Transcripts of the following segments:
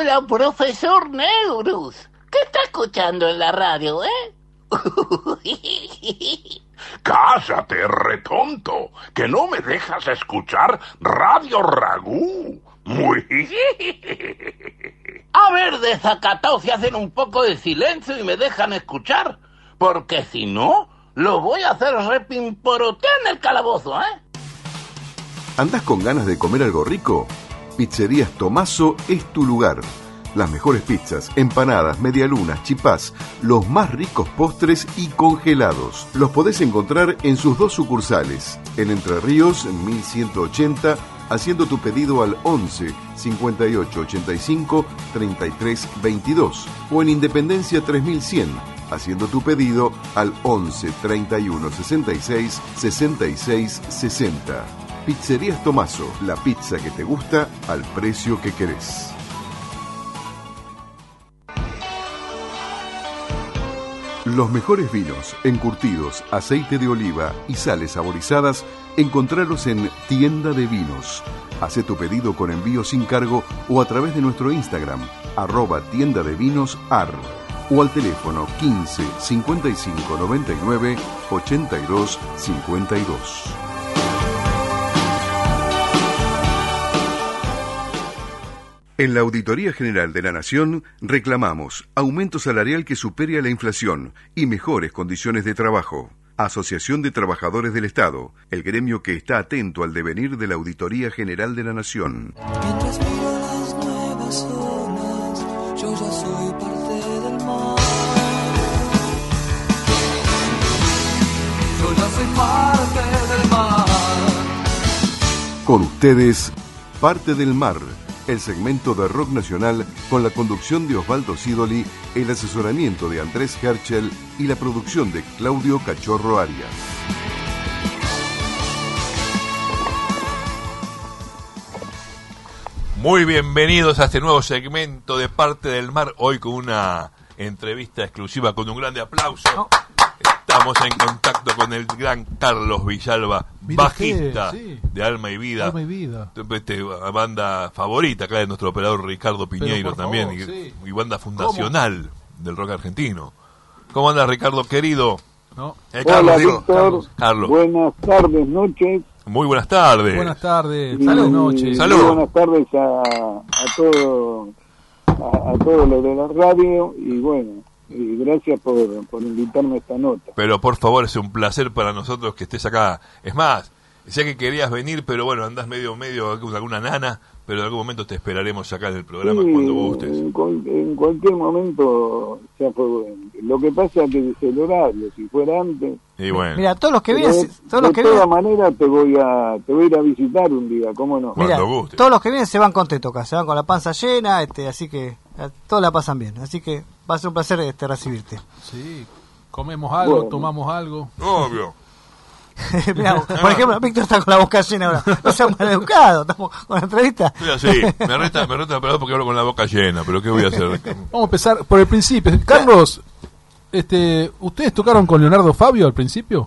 Hola, profesor Neurus. ¿Qué está escuchando en la radio, Cállate, retonto, que no me dejas escuchar Radio Ragú. Muy... A ver, desacatados, si hacen un poco de silencio y me dejan escuchar. Porque si no, lo voy a hacer repimporotear en el calabozo, ¿Andás con ganas de comer algo rico? Pizzerías Tomaso es tu lugar. Las mejores pizzas, empanadas, medialunas, chipás, los más ricos postres y congelados. Los podés encontrar en sus 2 sucursales. En Entre Ríos, en 1180, haciendo tu pedido al 11 58 85 33 22. O en Independencia 3100, haciendo tu pedido al 11 31 66 66 60. Pizzerías Tomaso, la pizza que te gusta al precio que querés. Los mejores vinos, encurtidos, aceite de oliva y sales saborizadas, encontralos en Tienda de Vinos. Hacé tu pedido con envío sin cargo o a través de nuestro Instagram, @tiendadevinosar, o al teléfono 15 55 99 82 52. En la Auditoría General de la Nación reclamamos aumento salarial que supere a la inflación y mejores condiciones de trabajo. Asociación de Trabajadores del Estado, el gremio que está atento al devenir de la Auditoría General de la Nación. Mientras miro las nuevas olas, yo ya soy parte del mar. Yo ya soy parte del mar. Con ustedes, Parte del Mar, el segmento de rock nacional con la conducción de Osvaldo Sidoli, el asesoramiento de Andrés Herschel y la producción de Claudio Cachorro Arias. Muy bienvenidos a este nuevo segmento de Parte del Mar, hoy con una entrevista exclusiva con un grande aplauso. Estamos en contacto con el gran Carlos Villalba, bajista de Alma y Vida. Alma y Vida. Banda favorita acá de nuestro operador Ricardo Piñeiro también, y banda fundacional del rock argentino. ¿Cómo andas, Ricardo, querido? No. Carlos, hola, digo. Víctor. Carlos. Buenas tardes, noches. Muy buenas tardes. Buenas tardes. Buenas noches. Salud. Buenas tardes a todos los de la radio y bueno, y gracias por invitarme a esta nota. Pero por favor, es un placer para nosotros que estés acá. Es más, sé que querías venir, pero bueno, andás medio con alguna nana, pero en algún momento te esperaremos acá en el programa cuando gustes. En cualquier momento ya fue bueno. Lo que pasa es que es el horario, si fuera antes. Y bueno. Mira, todos los que vienen, de todas maneras te voy a ir a visitar un día, ¿cómo no? Mira, Cuando guste. todos los que vienen se van contentos acá, se van con la panza llena, así que todos la pasan bien, así que va a ser un placer recibirte. Sí, comemos algo, Bueno. tomamos algo. Obvio. Mirá, por ejemplo, Víctor está con la boca llena ahora. No seas maleducado, estamos con la entrevista. Estoy así, me reta el operador porque hablo con la boca llena, pero ¿qué voy a hacer? Vamos a empezar por el principio. Carlos, ¿ustedes tocaron con Leonardo Fabio al principio?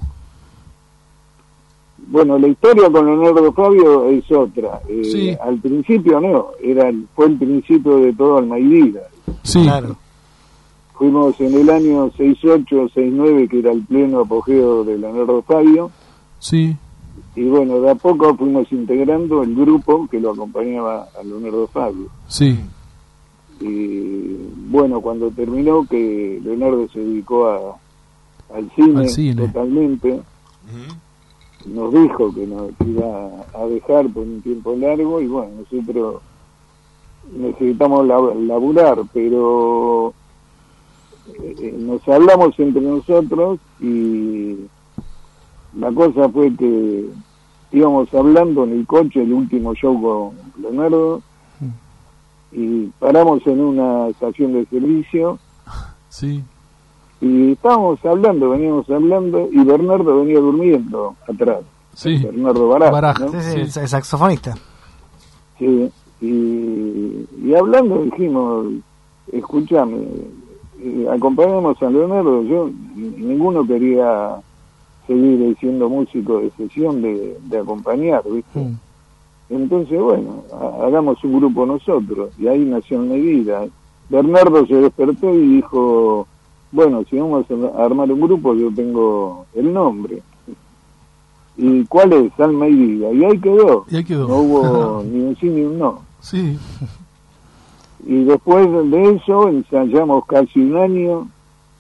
Bueno, la historia con Leonardo Fabio es otra. Sí. Al principio no, fue el principio de todo Alma y Vida. Sí. Claro. Fuimos en el año 68, 69, que era el pleno apogeo de Leonardo Fabio. Sí. Y bueno, de a poco fuimos integrando el grupo que lo acompañaba a Leonardo Fabio. Sí. Y bueno, cuando terminó, que Leonardo se dedicó al cine totalmente, nos dijo que nos iba a dejar por un tiempo largo y bueno, nosotros necesitamos laburar, pero nos hablamos entre nosotros y la cosa fue que íbamos hablando en el coche, el último show con Leonardo, y paramos en una estación de servicio. Sí. Y veníamos hablando, y Bernardo venía durmiendo atrás. Sí. Bernardo Baraja, ¿no? Sí, el saxofonista. Sí, y hablando dijimos, escúchame, acompañamos a Leonardo, ninguno quería seguir siendo músico de sesión, de acompañar, ¿viste? Entonces, bueno, hagamos un grupo nosotros, y ahí nació Almeida. Bernardo se despertó y dijo, bueno, si vamos a armar un grupo, yo tengo el nombre. ¿Y cuál es? Almeida. Y ahí quedó. No hubo ni un sí ni un no. Sí. Y después de eso ensayamos casi un año,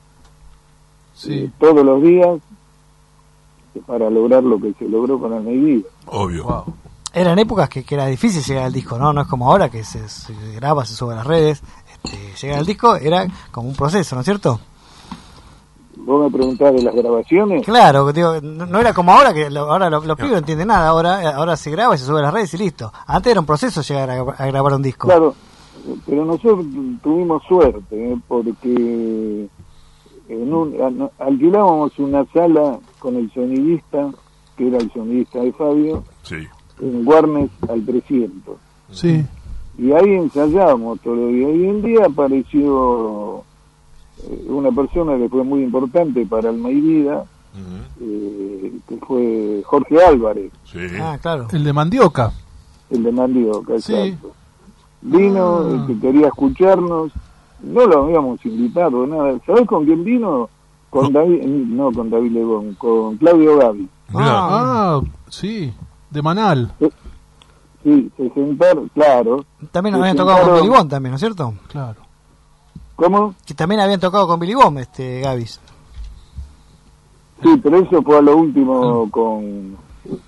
todos los días, para lograr lo que se logró con Almeida. Obvio. Wow. Eran épocas que era difícil llegar al disco, ¿no? No es como ahora que se graba, se sube a las redes. Llegar al disco era como un proceso, ¿no es cierto? ¿Vos me preguntás de las grabaciones? Claro, digo, no era como ahora, que ahora los pibes no entienden nada, ahora se graba y se sube a las redes y listo. Antes era un proceso llegar a grabar un disco. Claro, pero nosotros tuvimos suerte, porque alquilábamos una sala con el sonidista, que era el sonidista de Fabio, en Guarnes al 300. Sí. Y ahí ensayábamos todo el día. Y un día apareció una persona que fue muy importante para Almeida, que fue Jorge Álvarez. Sí. Ah, claro. El de Mandioca. El de Mandioca, exacto. Sí. Vino, que quería escucharnos. No lo habíamos invitado, nada. ¿Sabés con quién vino? Con David, no con David Lebón, con Claudio Gavi. Sí, de Manal. Sí, se sentaron, claro. También habían tocado con Billy Bond también, ¿no es cierto? Claro. ¿Cómo? Que también habían tocado con Billy Bond, Gavis. Sí, pero eso fue a lo último con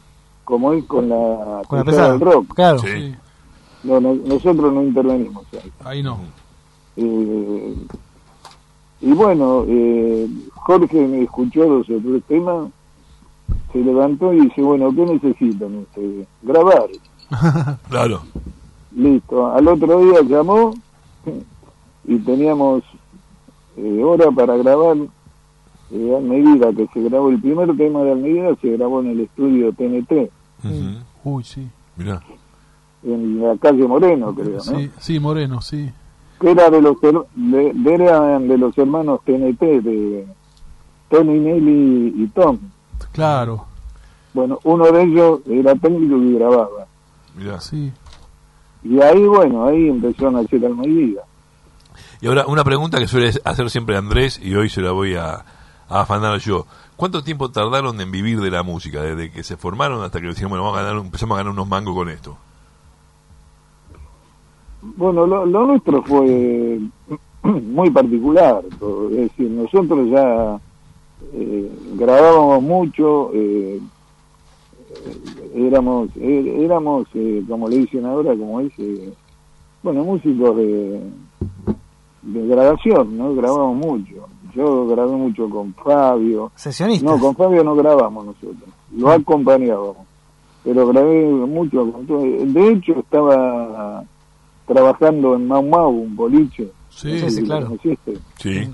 la pesada del rock. Claro. Sí. No, nosotros no intervenimos ahí. Ahí no. Y bueno, Jorge me escuchó 2 o 3 temas, se levantó y dice, bueno, ¿qué necesitan ustedes? Grabar. Claro. Listo. Al otro día llamó y teníamos hora para grabar. Almeida, que se grabó el primer tema de Almeida, se grabó en el estudio TNT. Uy, sí. Mirá. En la calle Moreno, creo, ¿no? Sí, Moreno, sí. Que era de los hermanos TNT, de Tony, Nelly y Tom. Claro. Bueno, uno de ellos era técnico y grababa. Mirá. Sí. Y ahí, bueno, ahí empezó a nacer Almeida. Y ahora, una pregunta que suele hacer siempre Andrés, y hoy se la voy a afanar yo. ¿Cuánto tiempo tardaron en vivir de la música? Desde que se formaron hasta que decían, bueno, empezamos a ganar unos mangos con esto. Bueno, lo nuestro fue muy particular. Es decir, nosotros ya grabábamos mucho, éramos como le dicen ahora, como dice, bueno, músicos de grabación, ¿no? Grabamos mucho. Yo grabé mucho con Fabio. ¿Sesionistas? No, con Fabio no grabamos nosotros, lo acompañábamos. Pero grabé mucho con todo. De hecho, estaba trabajando en Mau Mau, un boliche. Sí, claro. Sí.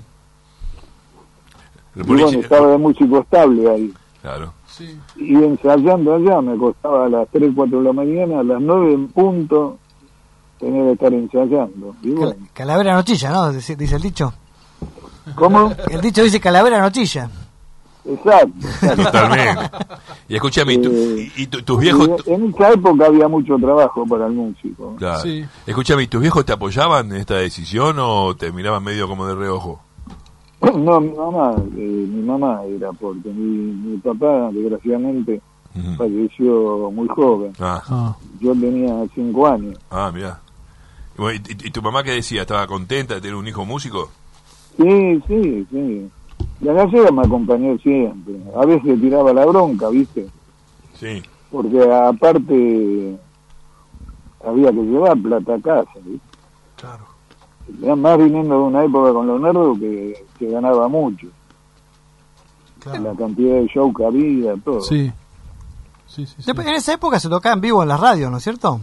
Y bueno, estaba de músico estable ahí. Claro. Sí. Y ensayando allá me costaba a las 3, 4 de la mañana, a las 9 en punto, tenía que estar ensayando. Y bueno. Calavera no chilla, ¿no? Dice el dicho. ¿Cómo? El dicho dice calavera no chilla. Exacto. Totalmente. Y escúchame, ¿y tus viejos? En esa época había mucho trabajo para el músico. Claro. Sí. Escúchame, ¿y tus viejos te apoyaban en esta decisión o te miraban medio como de reojo? No, mi mamá era, porque mi papá, desgraciadamente, falleció muy joven. Yo tenía 5 años. Mirá. ¿Y tu mamá qué decía? ¿Estaba contenta de tener un hijo músico? Sí. La gallega me acompañó siempre. A veces tiraba la bronca, ¿viste? Sí. Porque aparte había que llevar plata a casa, ¿viste? Claro. Más viniendo de una época con Leonardo que ganaba mucho. Claro. La cantidad de show que había, todo. Sí. En esa época se tocaba en vivo en las radios, ¿no es cierto?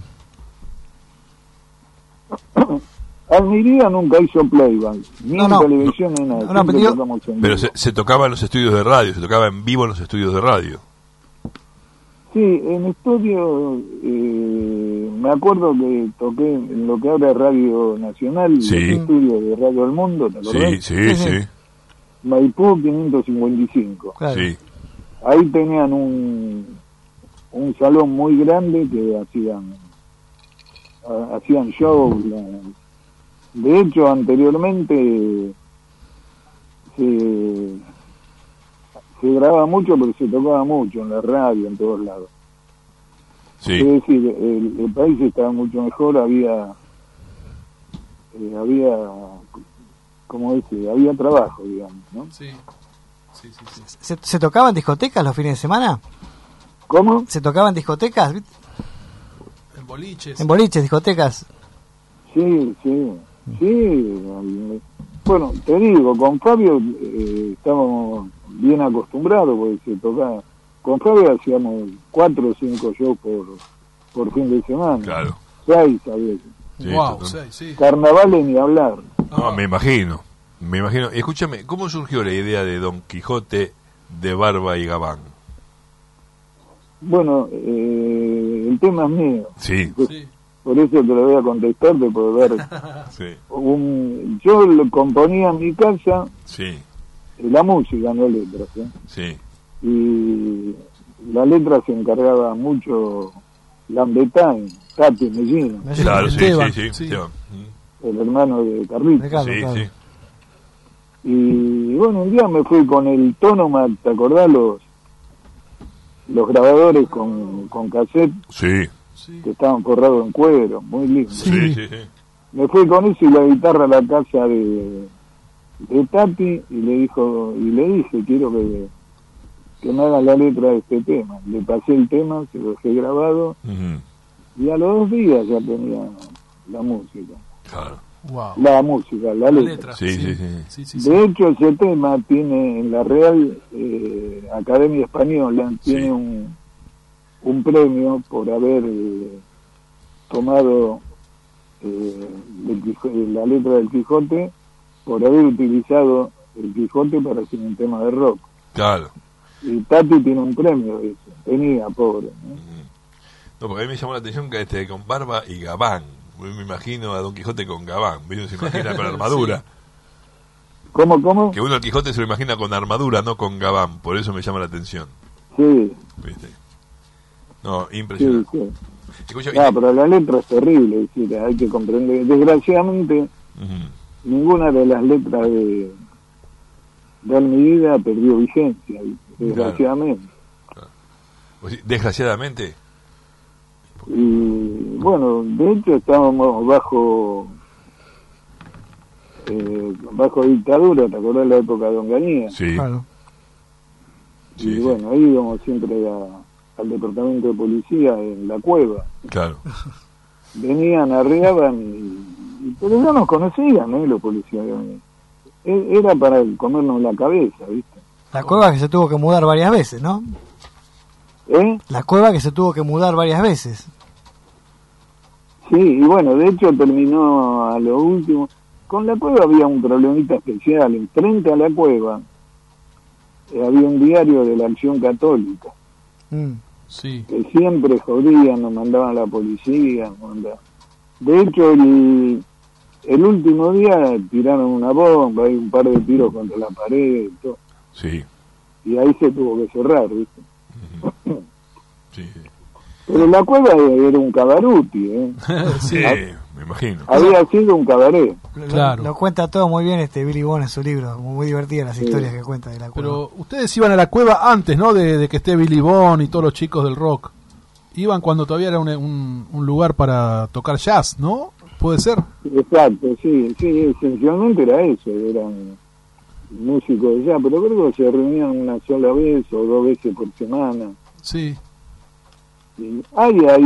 Almeida nunca hizo playback, ni en televisión ni nada. Pero se tocaba en los estudios de radio, se tocaba en vivo en los estudios de radio. Sí, en estudio, me acuerdo que toqué en lo que ahora es Radio Nacional, los estudios de Radio del Mundo, ¿te acordás? Sí. Maipú 555. Claro. Sí. Ahí tenían un un salón muy grande que hacían shows. De hecho, anteriormente se grababa mucho, pero se tocaba mucho en la radio, en todos lados. Sí. Es decir, el país estaba mucho mejor, había como dice, había trabajo, digamos, ¿no? Sí. ¿Se tocaba en discotecas los fines de semana? ¿Cómo? ¿Se tocaba en discotecas? En boliches. En boliches, discotecas. Sí. Bueno, te digo, con Fabio estábamos bien acostumbrados porque se tocaba. Con Fabio hacíamos 4 o 5 shows por fin de semana. Claro. 6 a veces. Sí, Wow, sí. Carnavales ni hablar. No, me imagino. Y escúchame, ¿cómo surgió la idea de Don Quijote de Barba y Gabán? Bueno, el tema es mío. Sí. Por eso te lo voy a contestar, de poder ver. Sí. Yo lo componía en mi casa, Sí. la música, no letras. Sí. Y la letra se encargaba mucho Lambetain, Tati Mellino, Claro, sí. Esteban. el hermano de Carlitos. Sí. Y bueno, un día me fui con el Tónoma, ¿te acordás? Los grabadores con cassette Sí. que estaban forrados en cuero, muy lindos. Sí. Me fui con eso y la guitarra a la casa de Tati y le dije, quiero que me haga la letra de este tema. Le pasé el tema, se lo dejé grabado y a los 2 días ya tenía la música. Claro. Wow. La letra. Sí. De hecho, ese tema tiene en la Real Academia Española, tiene un premio por haber tomado la letra del Quijote, por haber utilizado el Quijote para hacer un tema de rock. Claro. Y Tati tiene un premio de eso. Tenía, pobre, ¿no? No, porque a mí me llamó la atención que con Barba y Gabán. Me imagino a Don Quijote con Gabán. Uno se imagina con armadura. ¿Cómo? Que uno al Quijote se lo imagina con armadura, no con Gabán. Por eso me llama la atención. Sí. ¿Viste? No, impresionante. Sí. Escucha, Pero la letra es terrible, es decir, hay que comprender. Desgraciadamente, ninguna de las letras de mi vida perdió vigencia, desgraciadamente. Claro. Desgraciadamente. Y bueno, de hecho estábamos bajo dictadura, ¿te acordás de la época de Onganía? Sí. Claro. Y bueno, ahí íbamos siempre al departamento de policía en la cueva. Claro. Venían, arreaban, pero ya nos conocían, los policías. Era para comernos la cabeza, ¿viste? La cueva que se tuvo que mudar varias veces, ¿no? La cueva que se tuvo que mudar varias veces. Sí, y bueno, de hecho terminó a lo último. Con la cueva había un problemita especial. Enfrente a la cueva había un diario de la Acción Católica. Sí. Que siempre jodían, nos mandaban a la policía. De hecho, el último día tiraron una bomba, hay un par de tiros contra la pared y todo. Sí. Y ahí se tuvo que cerrar, ¿viste? Sí. Pero la cueva era un cabaruti, Sí, me imagino. Había sido un cabaret. Claro. Lo cuenta todo muy bien Billy Bond en su libro, muy divertidas las historias que cuenta de la cueva. Pero ustedes iban a la cueva antes, ¿no? De que esté Billy Bond y todos los chicos del rock. Iban cuando todavía era un lugar para tocar jazz, ¿no? ¿Puede ser? Exacto, sí, esencialmente era eso, eran músicos de jazz, pero creo que se reunían una sola vez o 2 veces por semana. Sí. Y hay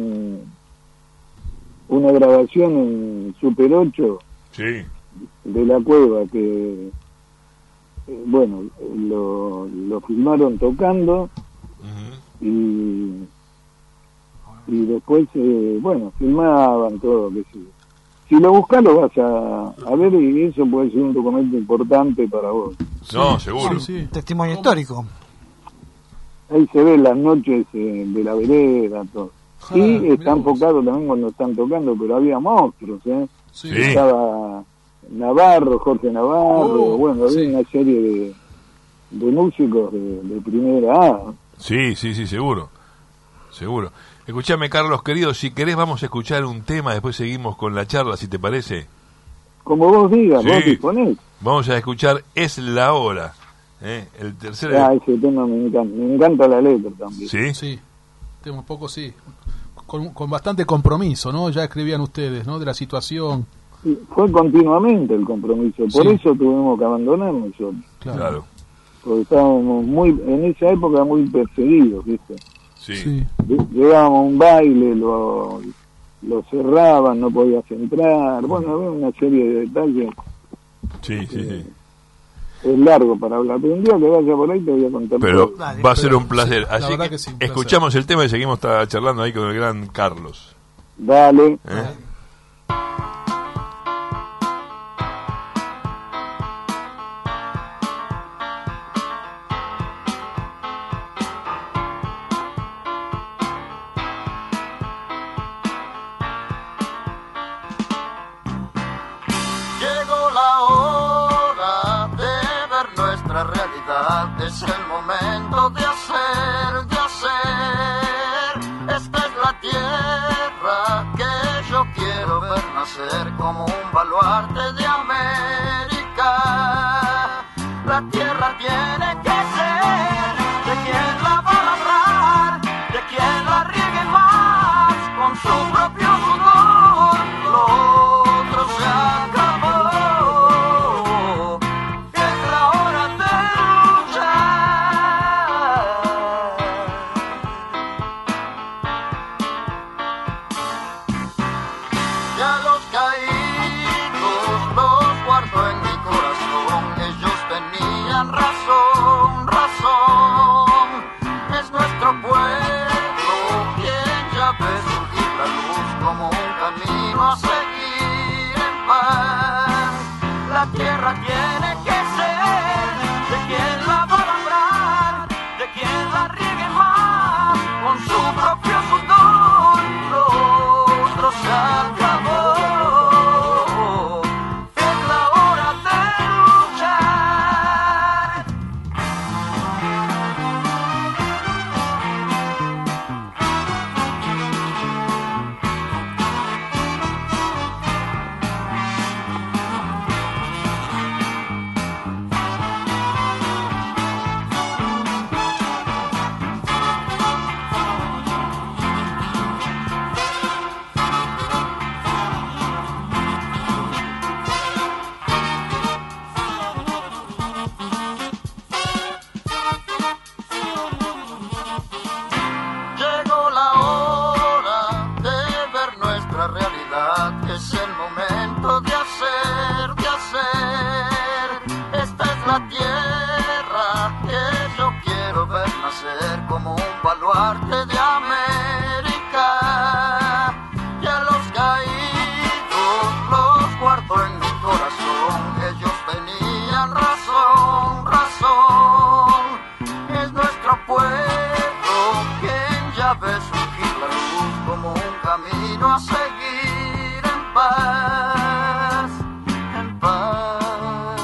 una grabación en Super 8 de la cueva que bueno, lo filmaron tocando y después bueno, filmaban todo, que sí. Si lo buscas lo vas a ver y eso puede ser un documento importante para vos. No, seguro. Sí. Testimonio histórico. Ahí se ven las noches de la vereda, todo. Y está enfocado también cuando están tocando, pero había monstruos, Sí. Estaba Navarro, Jorge Navarro, bueno, había una serie de músicos de primera A. Sí, seguro. Seguro. Escuchame, Carlos, querido, si querés vamos a escuchar un tema, después seguimos con la charla, si te parece. Como vos digas, sí. Vos disponés. Vamos a escuchar Es la Hora. El tercer... ese tema me encanta la letra también. ¿Sí? Sí, tema un poco sí. Con bastante compromiso, ¿no? Ya escribían ustedes, ¿no? De la situación. Sí, fue continuamente el compromiso, por eso tuvimos que abandonar nosotros. Claro. Porque estábamos en esa época muy perseguidos, ¿viste? Sí. Llegábamos a un baile, lo cerraban, no podías entrar, bueno, había una serie de detalles. Sí. Es largo para hablar, pero un día que vaya por ahí te voy a contar. Pero todo. va a ser un placer, sí, así que sí, escuchamos el tema y seguimos charlando ahí con el gran Carlos. Dale. Es el momento de hacer. Esta es la tierra que yo quiero ver nacer como un baluarte de América. La tierra tiene que ser de quien la va a labrar, de quien la riegue más con su propio sudor. Lo otro se acabó. Tiene que ser de quien la va a labrar, de quien la riegue más con su propio sudor. Lo otro se acabó. Es la hora de luchar. Es el momento de hacer. Esta es la tierra que yo quiero ver nacer como un baluarte de América. Y a los caídos los guardo en mi corazón. Ellos tenían razón. Es nuestro pueblo quien ya ve surgir la luz como un camino a seguir. En paz.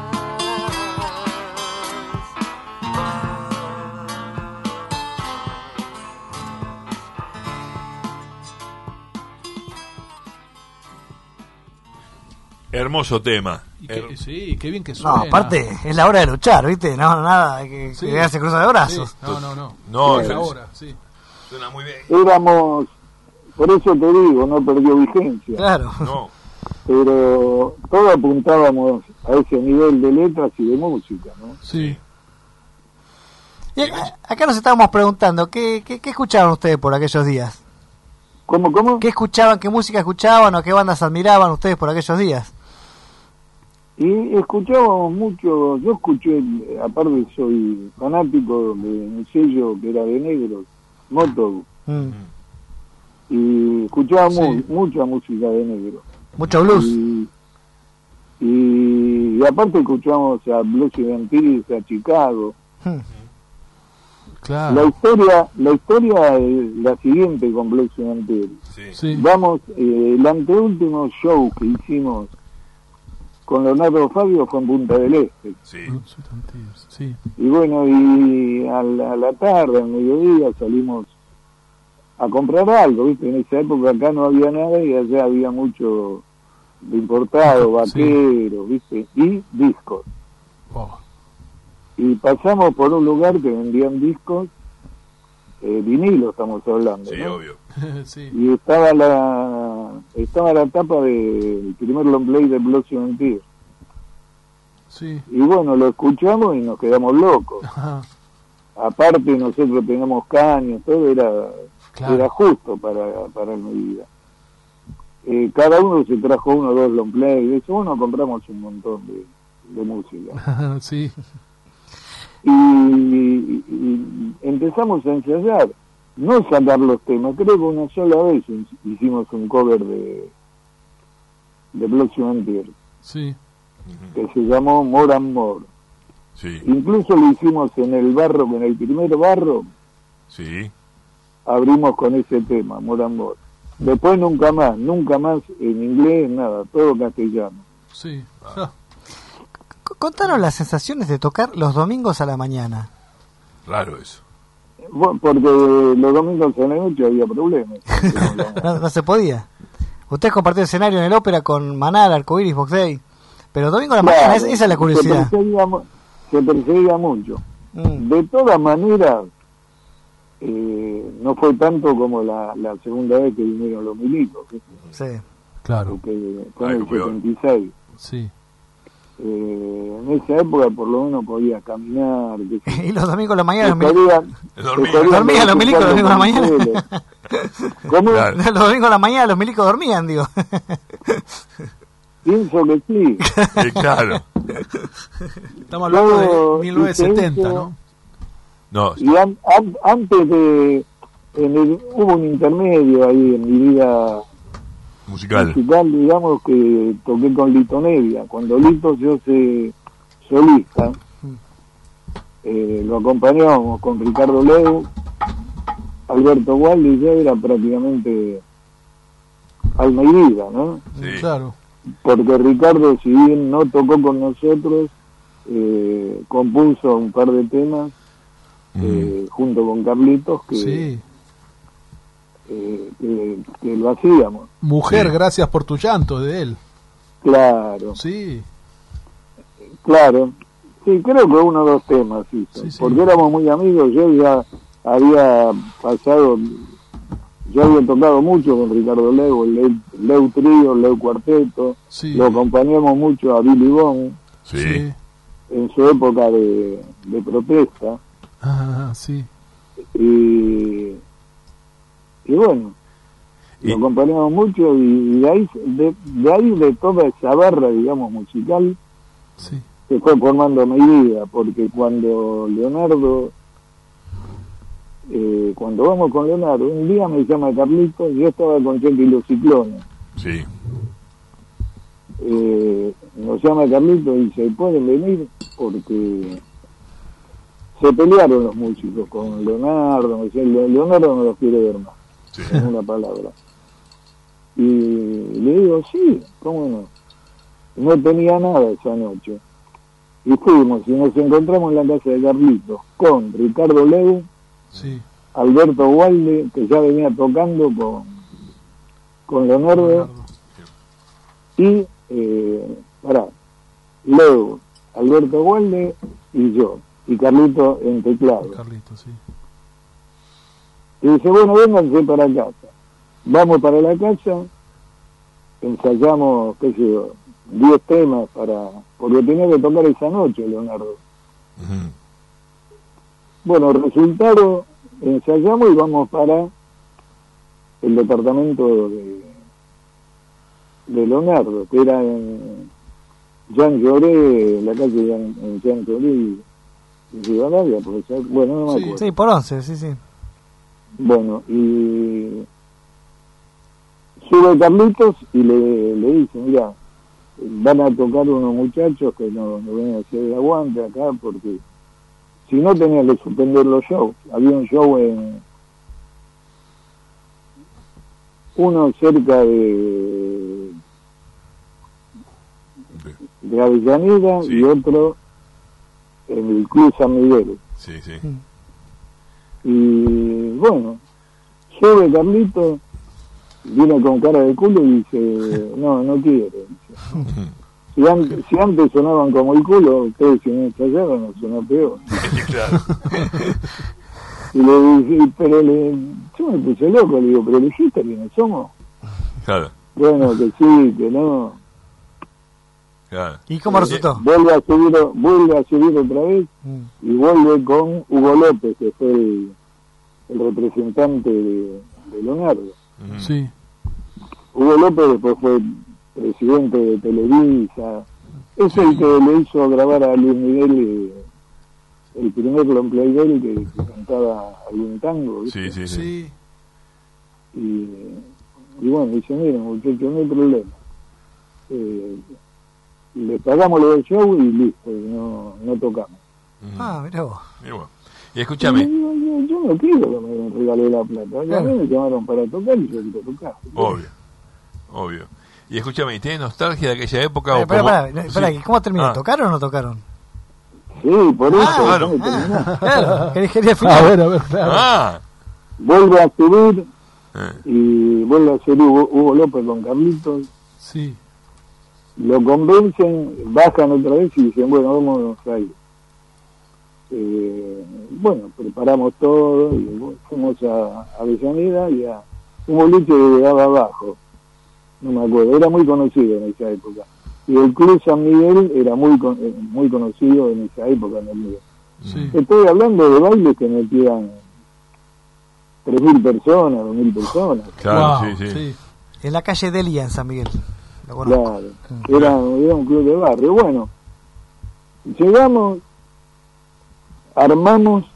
Hermoso tema. Sí, qué bien que suena. No, aparte, es la hora de luchar, ¿viste? No, nada, hay que quedarse cruzado de brazos. Sí. No, es la hora, sí. Suena muy bien. Éramos, por eso te digo, no perdió vigencia. Claro. No. Pero todos apuntábamos a ese nivel de letras y de música, ¿no? Sí. Y acá nos estábamos preguntando, ¿qué escuchaban ustedes por aquellos días? ¿Cómo? ¿Qué escuchaban, qué música escuchaban o qué bandas admiraban ustedes por aquellos días? Y escuchábamos mucho, yo escuché, aparte soy fanático de un sello que era de negros, Moto, y escuchábamos mucha música de negros. Mucho blues. Y aparte escuchamos a Blues Evangelis, a Chicago. Claro. La historia es la siguiente con Blues Evangelis. Sí. Vamos, el anteúltimo show que hicimos con Leonardo Fabio fue en Punta del Este. Sí. Y bueno, y a la tarde, al mediodía, salimos a comprar algo, ¿viste? En esa época acá no había nada y allá había mucho de importado, vaquero, ¿viste? Y discos. Oh. Y pasamos por un lugar que vendían discos, vinilo estamos hablando, Sí, ¿no? obvio. Sí. Y estaba la tapa del primer long play de Blood Cement. Sí. Y bueno, lo escuchamos y nos quedamos locos. Ajá. Aparte nosotros teníamos caños, todo era justo para mi vida. Cada uno se trajo 1 o 2 long play, de eso, bueno, compramos un montón de música. Sí. Y empezamos a ensayar, no sacar los temas, creo que una sola vez hicimos un cover de Blood Cement, Sí. que se llamó More and More. Sí. Incluso lo hicimos en el barro, en el primer barro, Sí. abrimos con ese tema, More and More. Después nunca más en inglés, nada, todo castellano. Sí. Contanos las sensaciones de tocar los domingos a la mañana. Raro eso. Bueno, porque los domingos a la noche había problemas. No se podía. Ustedes compartieron escenario en el ópera con Manal, Arcoiris, Box Day. Pero domingo a la mañana, esa es la curiosidad. Se perseguía mucho. De todas maneras, no fue tanto como la segunda vez que vinieron los milicos. Sí. Claro. Que fue en el 76. Sí. En esa época por lo menos podía caminar. Y los domingos a la mañana Dormían los milicos los domingos a la mañana. ¿Cómo? Claro. Los domingos a la mañana los milicos dormían, digo. Pienso que sí. Sí, claro. Estamos hablando de 1970, ¿no? No, Y antes hubo un intermedio ahí en mi vida musical, digamos, que toqué con Lito Nevia. Cuando Lito se hace solista, lo acompañábamos con Ricardo Leu, Alberto Walde, y yo era prácticamente alma y vida, ¿no? Sí. Claro. Porque Ricardo, si bien no tocó con nosotros, compuso un par de temas junto con Carlitos que lo hacíamos. Mujer, gracias por tu llanto, de él. Claro. Sí. Claro. Sí, creo que 1 o 2 temas hizo. Sí, sí. Porque éramos muy amigos. Yo ya había tocado mucho con Ricardo Leu, el Leu Trío, el Leu Cuarteto. Sí. Lo acompañamos mucho a Billy Bond sí. en su época de protesta. Ah, sí. Y bueno, lo acompañamos mucho y de ahí de toda esa barra, digamos, musical, Sí. se fue formando mi vida, porque cuando vamos con Leonardo, un día me llama Carlitos, yo estaba con Cheque y los Ciclones. Sí. Nos llama Carlitos y dice, ¿pueden venir? Porque se pelearon los músicos con Leonardo, me decía, Leonardo no los quiere ver más, Sí. en una palabra. Y le digo, sí, ¿cómo no? No tenía nada esa noche. Y fuimos y nos encontramos en la casa de Carlitos con Ricardo Leu, Sí. Alberto Walde, que ya venía tocando con Leonardo, y Leu, Alberto Walde y yo, y Carlito en teclado. Carlito, sí. Y dice, bueno, vénganse para casa. Vamos para la casa, ensayamos, qué sé yo, 10 temas porque tenía que tocar esa noche, Leonardo. Ujú. Bueno, resultado, ensayamos y vamos para el departamento de Leonardo, que era en Jean Lloré, la calle en Jean Lloré, en Rivadavia, bueno, no me acuerdo. Sí, por 11, sí. Bueno, y sube Carlitos y le dice, mira, van a tocar unos muchachos que no ven a hacer el aguante acá, porque si no tenía que suspender los shows. Había un show uno cerca de Avellaneda, Sí. y otro en el Club San Miguel. Sí. Y bueno, Sube Carlito, viene con cara de culo y dice, no quiere. Si antes sonaban como el culo, ustedes si no ensayaron, no sonó peor. Claro. Y le dije, yo me puse loco, le digo, pero le dijiste quiénes somos. Claro. Bueno, que sí, que no. Claro. ¿Y cómo resultó? Vuelve a subir otra vez y vuelve con Hugo López, que fue el representante de Leonardo. Sí. Hugo López después fue presidente de Televisa. Es el que le hizo grabar a Luis Miguel el primer long play de él que cantaba algún tango. ¿Viste? Sí. Y bueno, dice, miren muchachos, no hay problema. Le pagamos lo del show y listo, no tocamos. Mirá vos. Y escúchame. Yo no quiero que me regale la plata. A mí me llamaron para tocar y yo quiero tocar. Obvio. Y escúchame, ¿tienes nostalgia de aquella época? Espera, ¿cómo terminó? ¿Tocaron o no tocaron? Sí, por eso. Claro. Claro. Quería A ver, claro. Vuelve a subir y vuelve a ser Hugo López con Carlitos. Sí. Lo convencen, bajan otra vez y dicen, bueno, vamos a ir. Bueno, preparamos todo y fuimos a Avellaneda y a un boliche que quedaba abajo, no me acuerdo, era muy conocido en esa época, y el Club San Miguel era muy conocido en esa época en el Miguel. Sí. Estoy hablando de bailes que metían 3.000 personas, 2.000 personas. Claro, Wow, sí. En la calle Delia, en San Miguel. Lo conozco. Claro, era un club de barrio. Bueno, llegamos, armamos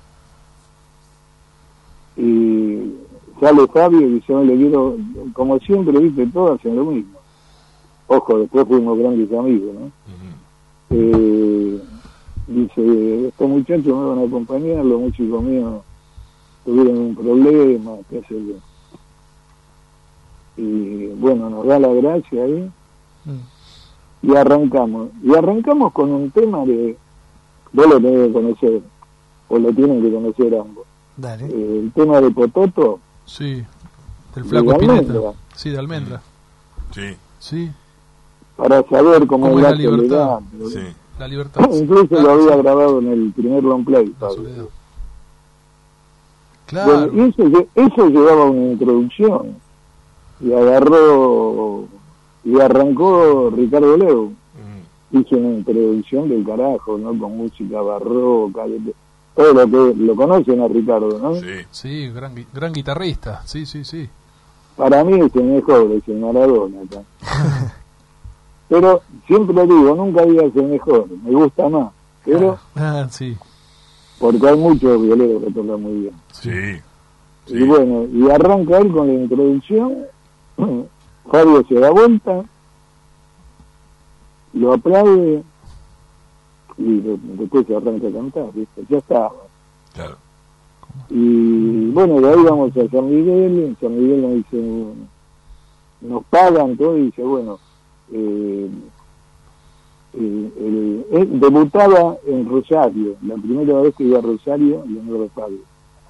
y sale Fabio y dice, le quiero, como siempre, viste, todos hacen lo mismo. Ojo, después fuimos grandes amigos, ¿no? Dice, estos muchachos me van a acompañar, los músicos míos tuvieron un problema, qué sé yo. Y bueno, nos da la gracia ahí y arrancamos con un tema de, vos lo tenés que conocer o lo tienen que conocer ambos. Dale. El tema de Pototo. Sí, del Flaco Spinetta. Sí, de Almendra. Sí. Para saber cómo es la libertad. Sí. La libertad. Incluso lo había grabado en el primer long play. Claro. Bueno, eso llevaba una introducción y arrancó Ricardo Leu. Hizo una introducción del carajo, ¿no? Con música barroca, todo lo que lo conocen a Ricardo, ¿no? Sí, gran guitarrista. Sí. Para mí es el mejor, es el Maradona acá. Pero siempre digo, nunca digas el mejor, me gusta más. Pero sí. Porque hay muchos violeros que tocan muy bien. Sí. Y bueno, y arranca él con la introducción. Fabio se da vuelta, lo aplaude y después se arranca a cantar, ¿viste? Ya estaba. Claro. Y bueno, de ahí vamos a San Miguel. En San Miguel nos dicen, nos pagan todo y dice, bueno, debutaba en Rosario, la primera vez que iba a Rosario, Leonardo Fabio.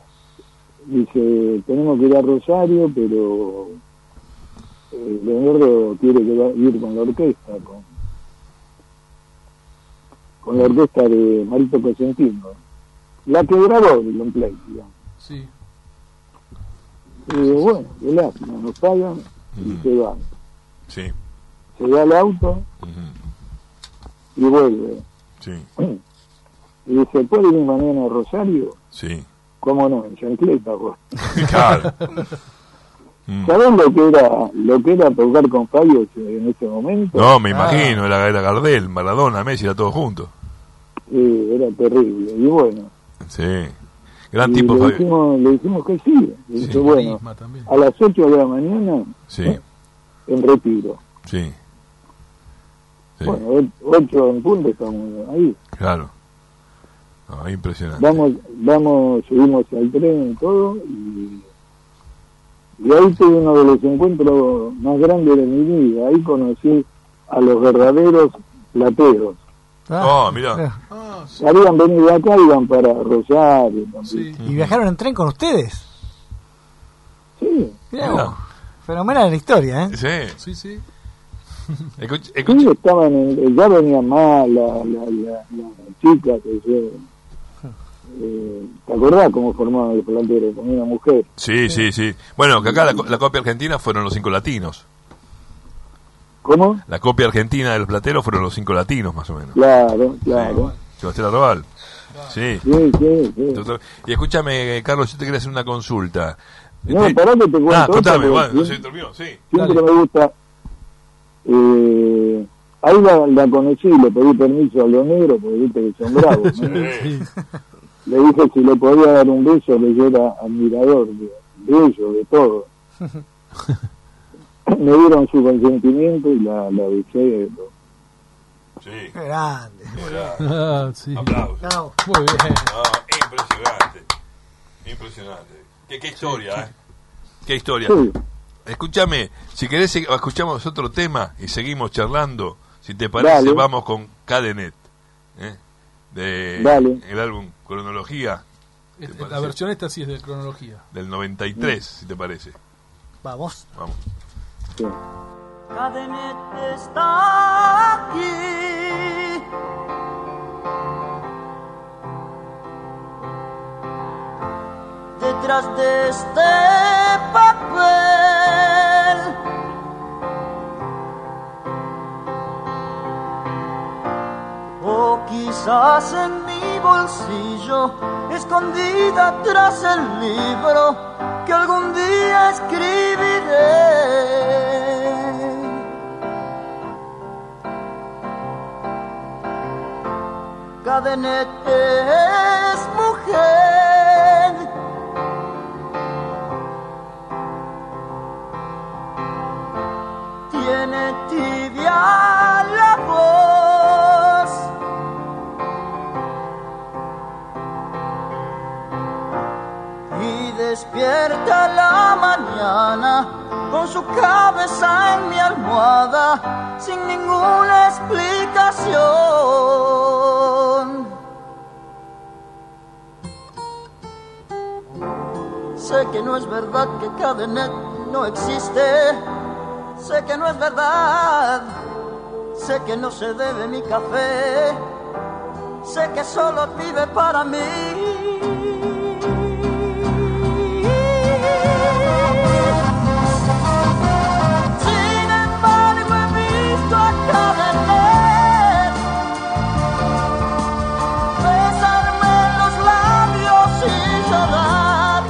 Dice, tenemos que ir a Rosario, pero Leonardo quiere ir con la orquesta, con la orquesta de Marito Cosentino, la que grabó el long play, digamos. Sí. Y digo, bueno, qué lástima, nos pagan y se van. Sí. Se da el auto y vuelve. Sí. Y dice, ¿puede ir mañana a Rosario? Sí. ¿Cómo no? En chancleta, vos. Claro. ¿Sabés lo que era tocar con Fabio en ese momento? No, me imagino, era Gardel, Maradona, Messi, era todo junto. Era terrible. Y bueno. Sí. Gran tipo Fabio. Le dijimos que sí. Y dice, bueno, a las 8 de la mañana, en Retiro. Sí. Bueno, 8 en punto estamos ahí. Claro. No, impresionante. Subimos al tren y todo, y ahí tuve uno de los encuentros más grandes de mi vida. Ahí conocí a los verdaderos plateros. Mirá. Habían venido acá, iban para Rosario también. ¿Y viajaron en tren con ustedes? Sí, Sí. Fenomenal la historia, ¿eh? Sí. Sí, sí. Sí, estaban ya venía más la chica que yo... ¿te acordás cómo formaban el plantel con una mujer? Sí. Bueno, que acá la copia argentina fueron los 5 latinos. ¿Cómo? La copia argentina del platero fueron los 5 latinos, más o menos. Claro. Sebastián Arrabal. Sí. Sí. Y escúchame, Carlos, yo te quería hacer una consulta. No, pará que te cuento. Contame, bueno, no se terminó, sí. Siempre me gusta... ahí la conocí, le pedí permiso a los negros, porque viste que son bravos, ¿no? Sí. Le dije si le podía dar un beso, que yo era admirador de ellos, de todo. Me dieron su consentimiento y la besé. Sí. Qué grande. Sí. Aplausos. No. Muy bien. Impresionante. Qué historia, ¿eh? Qué historia. Sí. Escúchame, si querés escuchamos otro tema y seguimos charlando. Si te parece, Dale. vamos con Cadenet, Dale. el álbum Cronología. La versión esta sí es de cronología. Del 93, si te parece. Vamos. Sí. Cadenet está aquí. Detrás de este papel, o quizás en mi bolsillo, escondida tras el libro que algún día escribiré. Cadenet es mujer, tiene tibia la voz, y despierta la mañana con su cabeza en mi almohada sin ninguna explicación. Sé que no es verdad que Cadenet no existe. Sé que no es verdad. Sé que no se debe mi café. Sé que solo vive para mí. Sin embargo he visto a Cadenet besarme los labios y llorar.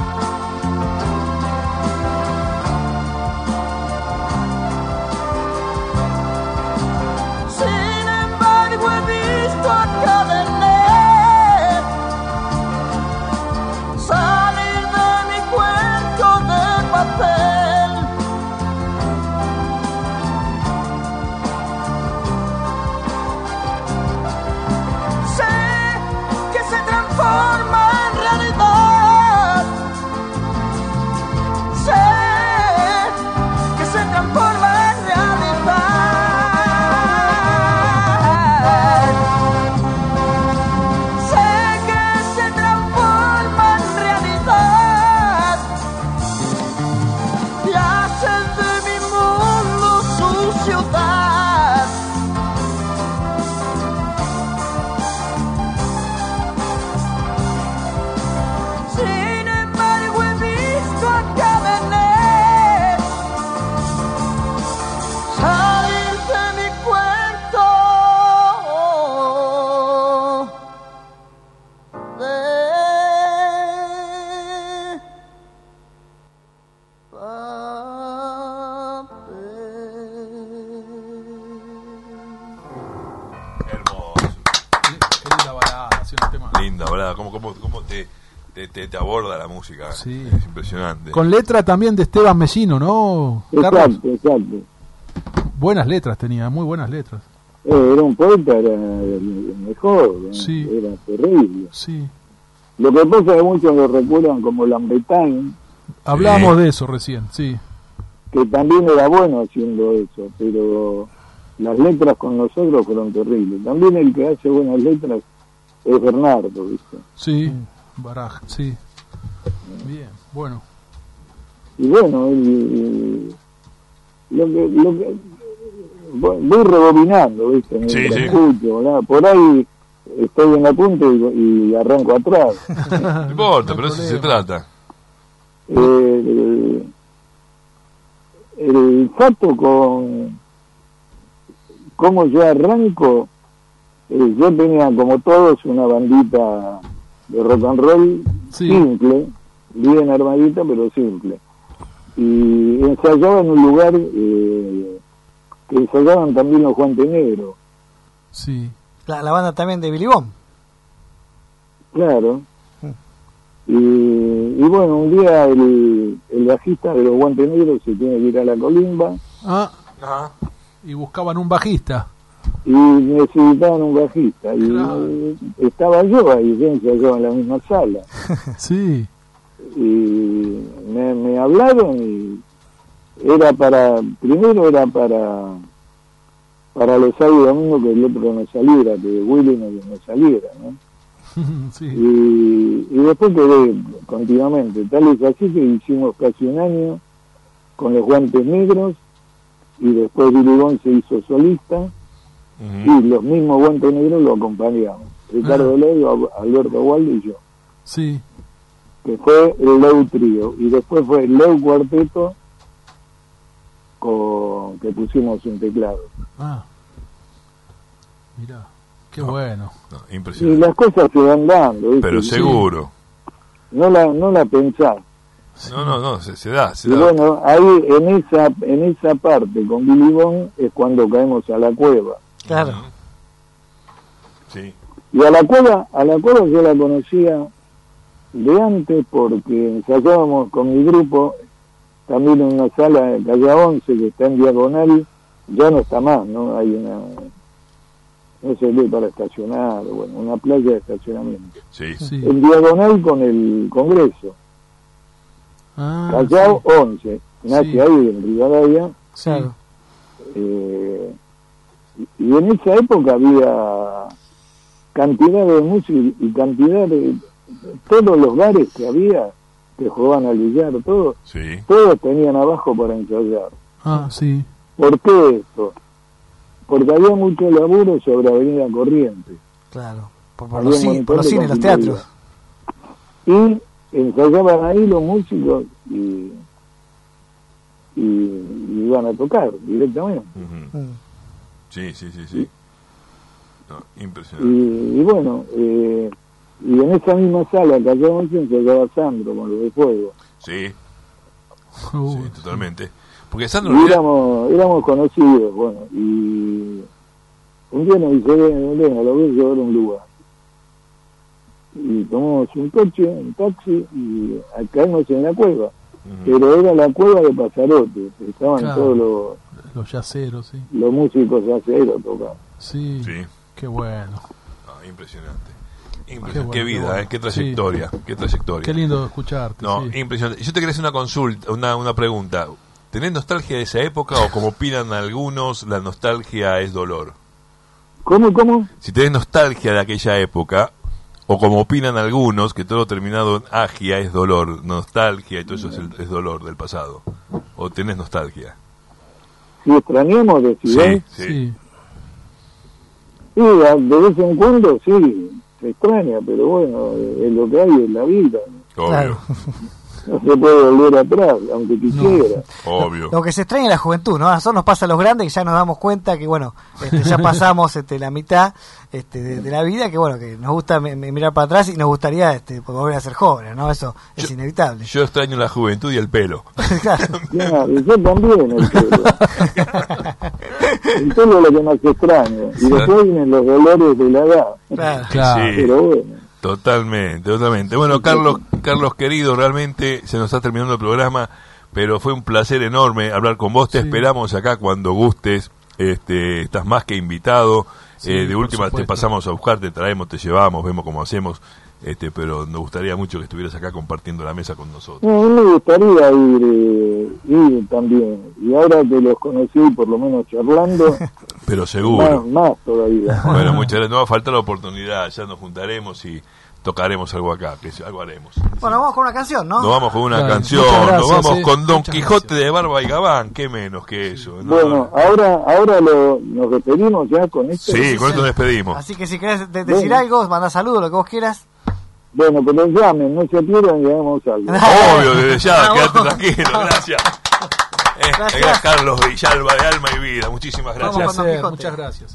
Sin embargo he visto a Cadenet salir de mi cuento de papel. Sé que se transforma en realidad. Sé que se transforma en realidad. Sé que se transforma en realidad y hace de mi mundo su ciudad. Sin embargo he visto a Cadenet salir de mi cuento de Hermoso. Qué linda balada, sí, un tema. Linda, ¿verdad? ¿Cómo te aborda la música? Sí. Es impresionante. Con letra también de Esteban Mesino, ¿no, Carlos? Exacto. Buenas letras tenía, muy buenas letras. Era un poeta, era el mejor, Sí. Era terrible. Sí. Lo que pasa es que muchos lo recuerdan como Lambertain, Hablábamos de eso recién, sí. que también era bueno haciendo eso, pero las letras con nosotros fueron terribles. También el que hace buenas letras es Bernardo, ¿viste? Sí, Baraj, sí. Bien, bueno. bueno, lo que voy rebobinando, ¿viste? Escucho, ¿verdad? Por ahí estoy en la punta y arranco atrás. No importa, pero eso se trata. El fato con cómo yo arranco, yo tenía como todos una bandita de rock and roll simple, bien armadita pero simple, y ensayaba en un lugar que ensayaban también los Guantes Negros. Sí. La banda también de Billy Bond. Claro. Y bueno, un día el bajista de los Guantes Negros se tiene que ir a la colimba. Y buscaban un bajista. Y necesitaban un bajista. Y estaba yo ahí, yo ensayaba en la misma sala. Sí. Y me hablaron y primero era para los sábados y domingos que el otro no saliera, que Willy no saliera, ¿no? Sí. Y después quedé continuamente, tal es así que hicimos casi un año con los Guantes Negros, y después Billy Bond se hizo solista, y los mismos Guantes Negros lo acompañamos, Ricardo Leo, Alberto Waldo y yo. Sí. Que fue el Leo Trío, y después fue el Leo Cuarteto, que pusimos un teclado. Mirá, qué bueno. Impresionante. Y las cosas se van dando, ¿viste? Pero seguro. No la pensás. No, se da. Y bueno, ahí en esa parte con Billy Bond es cuando caemos a la cueva. Claro. Sí. Y a la cueva yo la conocía de antes porque ensayábamos con mi grupo también en una sala de calle 11 que está en diagonal, ya no está más, ¿no? Hay no se ve para estacionar, bueno, una playa de estacionamiento. Sí. En diagonal con el Congreso. Callao 11, nace ahí en Rivadavia. Sí. Y en esa época había cantidad de música y cantidad de todos los bares que había que jugaban al billar, todos tenían abajo para ensayar. Sí. ¿Por qué esto? Porque había mucho laburo sobre Avenida Corrientes. Claro, por los cines, los teatros. Y ensayaban ahí los músicos y iban a tocar directamente. Sí. No, impresionante. Y bueno, y en esa misma sala que allá ensayaba Sandro con lo de fuego. Sí, totalmente. Porque Sandro éramos conocidos, bueno, y un día nos dice, Elena, lo voy a llevar a un lugar. Y tomamos un coche, un taxi, y caímos en la cueva. Pero era la cueva de Pasarote, estaban todos los yaceros, sí. Los músicos yaceros tocaban. Sí, qué bueno. Impresionante. Qué vida, qué trayectoria, qué trayectoria. Qué lindo escucharte. Impresionante. Yo te quería hacer una consulta, una pregunta. ¿Tenés nostalgia de esa época o como opinan algunos, la nostalgia es dolor? ¿Cómo? Si tenés nostalgia de aquella época, o como opinan algunos, que todo terminado en agia es dolor, nostalgia y todo eso es dolor del pasado. ¿O tenés nostalgia? Si extrañamos, decís. Sí. Sí, de vez en cuando sí, se extraña, pero bueno, es lo que hay en la vida. Obvio. Claro. No se puede volver atrás, aunque quisiera. Obvio. Lo que se extraña es la juventud, ¿no? A nosotros nos pasa a los grandes que ya nos damos cuenta que, bueno, ya pasamos la mitad de la vida, que bueno, que nos gusta mirar para atrás y nos gustaría volver a ser jóvenes, ¿no? Eso es inevitable. Yo extraño la juventud y el pelo. Claro, yo también el pelo. El pelo es lo que más extraño. Y después vienen los dolores de la edad. Claro. Sí. Pero bueno. Totalmente. Bueno, Carlos querido, realmente se nos está terminando el programa, pero fue un placer enorme hablar con vos. Te esperamos acá cuando gustes. Estás más que invitado. De última te pasamos a buscar, te traemos, te llevamos, vemos cómo hacemos. pero nos gustaría mucho que estuvieras acá compartiendo la mesa con nosotros. No, me gustaría ir también, y ahora que los conocí, por lo menos charlando, pero seguro. Más todavía. Bueno, muchas gracias, no va a faltar la oportunidad, ya nos juntaremos y tocaremos algo acá, que algo haremos. Bueno, vamos con una canción, ¿no? Nos vamos con una canción, gracias, nos vamos con Don Quijote de Barba y Gabán, qué menos que eso. ¿No? Bueno, ahora nos despedimos ya con esto. Sí, con esto nos despedimos. Así que si querés decir algo, mandá saludos, lo que vos quieras. Bueno, que nos llamen, no se pierdan y hagamos algo. Obvio, desde ya, quédate tranquilo, gracias. Gracias, Carlos Villalba de Alma y Vida, muchísimas gracias. Muchas gracias.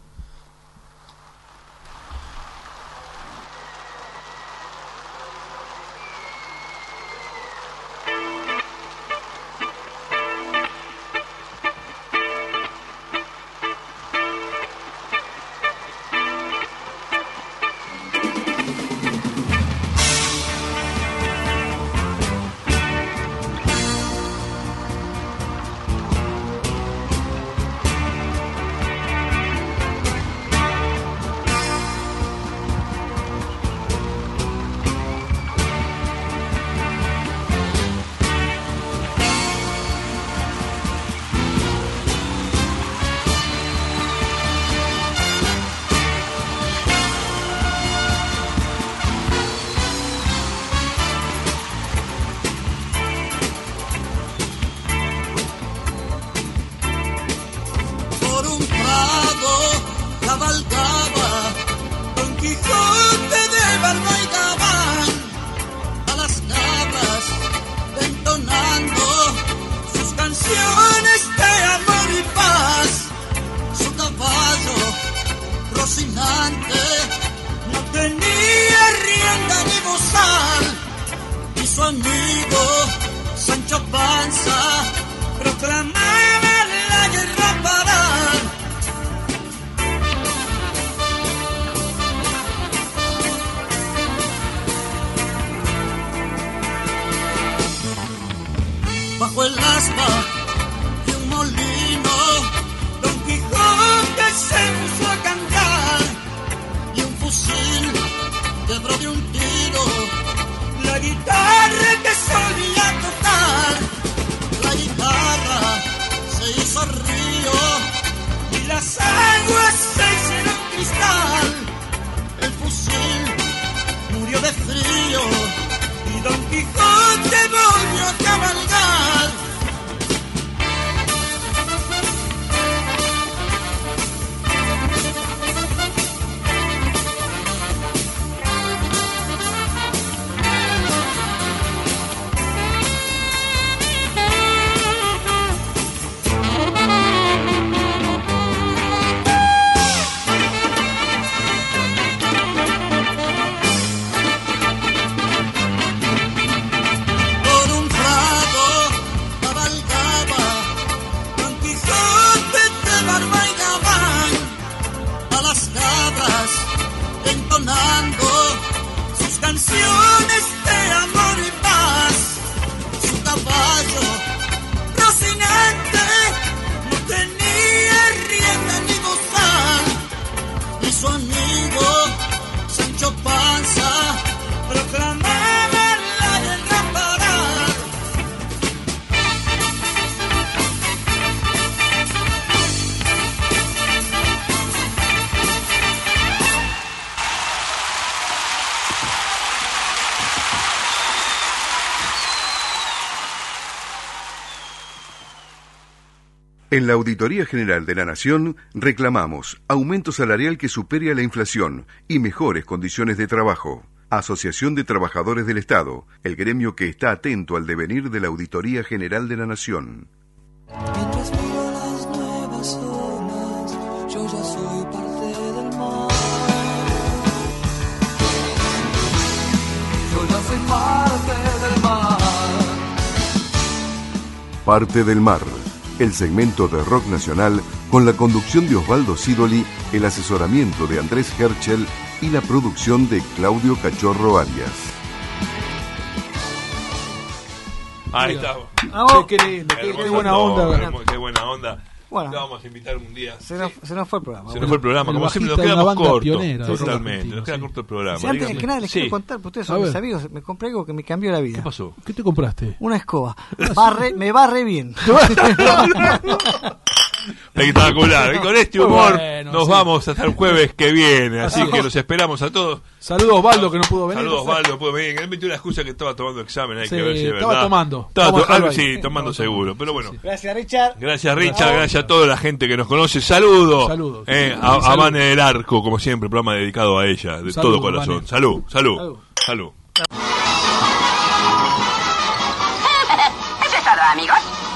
Bajo el aspa de un molino, Don Quijote se puso a cantar, y un fusil quebró de un tiro la guitarra que solía tocar. La guitarra se hizo río y las aguas se hicieron cristal. El fusil murió de frío y Don Quijote volvió a cabalgar. Sus canciones de amor y paz, su caballo Rocinante no tenía rienda ni bozal, y su amigo Sancho Panza proclamaba la guerra parar. En la Auditoría General de la Nación reclamamos aumento salarial que supere a la inflación y mejores condiciones de trabajo. Asociación de Trabajadores del Estado, el gremio que está atento al devenir de la Auditoría General de la Nación. Mientras miro las nuevas olas, yo ya soy parte del mar. Yo ya soy parte del mar. Parte del Mar, el segmento de rock nacional con la conducción de Osvaldo Sidoli, el asesoramiento de Andrés Herschel y la producción de Claudio Cachorro Arias. Ahí está. Qué lindo, qué buena onda. Qué buena onda. Bueno, te vamos a invitar un día. Se nos fue el programa. Se nos fue el programa, como siempre nos quedamos cortos. Totalmente, nos queda corto el programa. Antes que nada les quiero contar, porque ustedes son mis amigos, me compré algo que me cambió la vida. ¿Qué pasó? ¿Qué te compraste? Una escoba. Me va re bien. Espectacular. Y con este humor nos vamos hasta el jueves que viene. Así que los esperamos a todos. Saludos Osvaldo, que no pudo venir. Saludos Osvaldo, no pudo venir. Él metió una excusa que estaba tomando examen. Hay que ver si es verdad. Estaba tomando. Sí, tomando seguro. Pero bueno. Gracias, Richard. Gracias a toda la gente que nos conoce. Saludos. A Vane del Arco, como siempre, programa dedicado a ella, de todo corazón. Salud. Eso es todo, amigos.